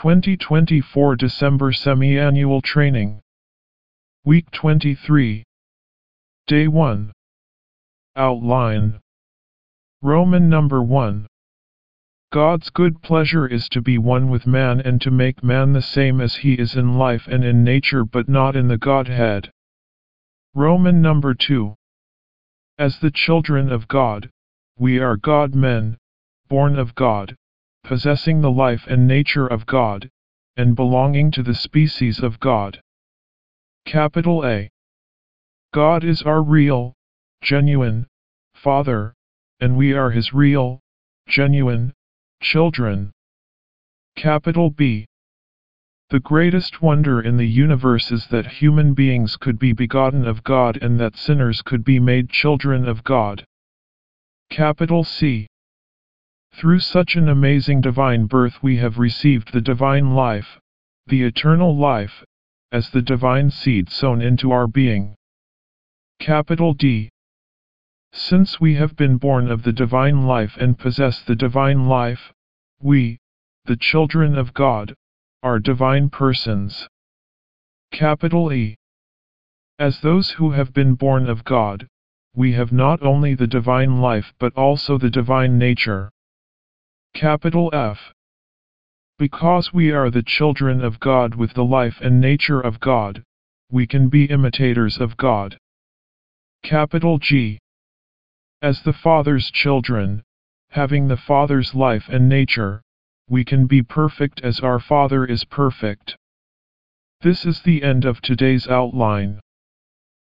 2024 December Semi-Annual Training. Week 23. Day 1. Outline. Roman number 1. God's good pleasure is to be one with man and to make man the same as he is in life and in nature but not in the Godhead. Roman number 2. As the children of God, we are God-men, born of God, possessing the life and nature of God, and belonging to the species of God. Capital A. God is our real, genuine, Father, and we are His real, genuine, children. Capital B. The greatest wonder in the universe is that human beings could be begotten of God and that sinners could be made children of God. Capital C. Through such an amazing divine birth we have received the divine life, the eternal life, as the divine seed sown into our being. Capital D. Since we have been born of the divine life and possess the divine life, we, the children of God, are divine persons. Capital E. As those who have been born of God, we have not only the divine life but also the divine nature. Capital F. Because we are the children of God with the life and nature of God, we can be imitators of God. Capital G. As the Father's children, having the Father's life and nature, we can be perfect as our Father is perfect. This is the end of today's outline.